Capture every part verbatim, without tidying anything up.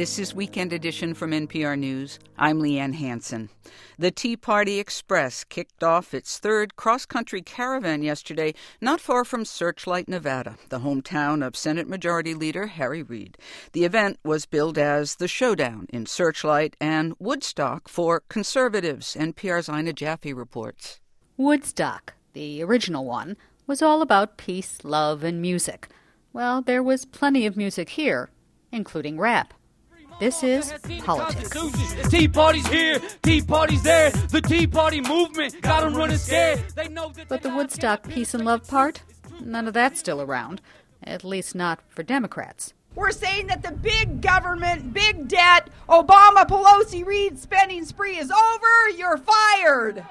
This is Weekend Edition from N P R News. I'm Leanne Hansen. The Tea Party Express kicked off its third cross-country caravan yesterday, not far from Searchlight, Nevada, the hometown of Senate Majority Leader Harry Reid. The event was billed as the showdown in Searchlight and Woodstock for conservatives, N P R's Ina Jaffe reports. Woodstock, the original one, was all about peace, love, and music. Well, there was plenty of music here, including rap. This is politics. Tea Party's here, Tea Party's there. The Tea Party movement got them running scared. They know that. But the Woodstock peace and love part, none of that's still around, at least not for Democrats. We're saying that the big government, big debt, Obama, Pelosi, Reid spending spree is over. You're fired.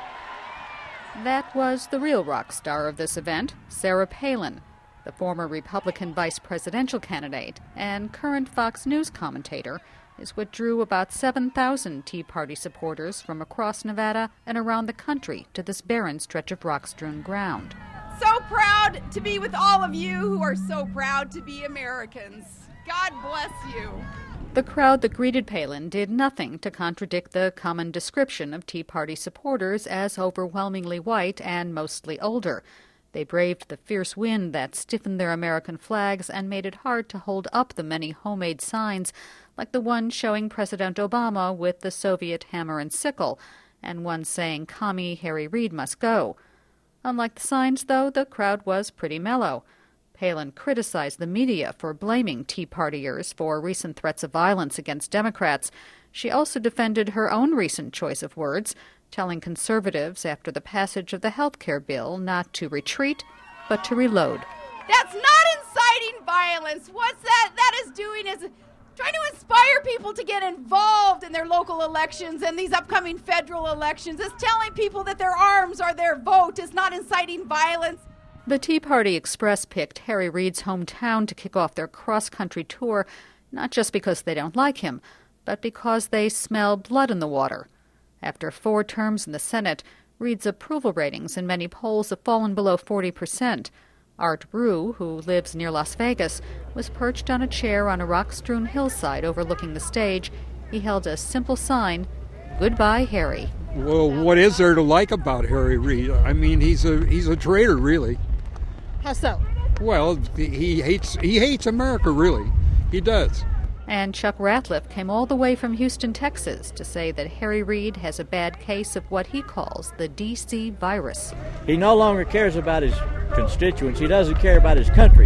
That was the real rock star of this event, Sarah Palin, the former Republican vice presidential candidate and current Fox News commentator, is what drew about seven thousand Tea Party supporters from across Nevada and around the country to this barren stretch of rock-strewn ground. So proud to be with all of you who are so proud to be Americans. God bless you. The crowd that greeted Palin did nothing to contradict the common description of Tea Party supporters as overwhelmingly white and mostly older. They braved the fierce wind that stiffened their American flags and made it hard to hold up the many homemade signs, like the one showing President Obama with the Soviet hammer and sickle, and one saying, "Commie Harry Reid must go." Unlike the signs, though, the crowd was pretty mellow. Palin criticized the media for blaming Tea Partiers for recent threats of violence against Democrats. She also defended her own recent choice of words, telling conservatives after the passage of the health care bill not to retreat, but to reload. That's not inciting violence. What that, that is doing is trying to inspire people to get involved in their local elections and these upcoming federal elections. It's telling people that their arms are their vote. It's not inciting violence. The Tea Party Express picked Harry Reid's hometown to kick off their cross-country tour, not just because they don't like him, but because they smell blood in the water. After four terms in the Senate, Reid's approval ratings in many polls have fallen below forty percent. Art Rue, who lives near Las Vegas, was perched on a chair on a rock-strewn hillside overlooking the stage. He held a simple sign, "Goodbye, Harry." Well, what is there to like about Harry Reid? I mean, he's a he's a traitor, really. How so? Well, he hates he hates America, really. He does. And Chuck Ratliff came all the way from Houston, Texas, to say that Harry Reid has a bad case of what he calls the D C virus. He no longer cares about his constituents. He doesn't care about his country.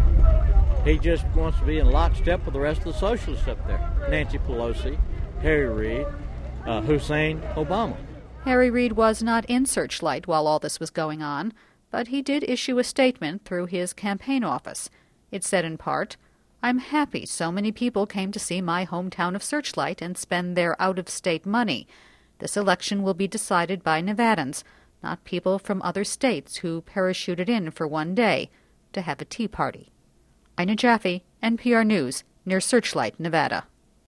He just wants to be in lockstep with the rest of the socialists up there. Nancy Pelosi, Harry Reid, uh, Hussein Obama. Harry Reid was not in Searchlight while all this was going on, but he did issue a statement through his campaign office. It said in part, "I'm happy so many people came to see my hometown of Searchlight and spend their out-of-state money. This election will be decided by Nevadans, not people from other states who parachuted in for one day to have a tea party." Ina Jaffe, N P R News, near Searchlight, Nevada.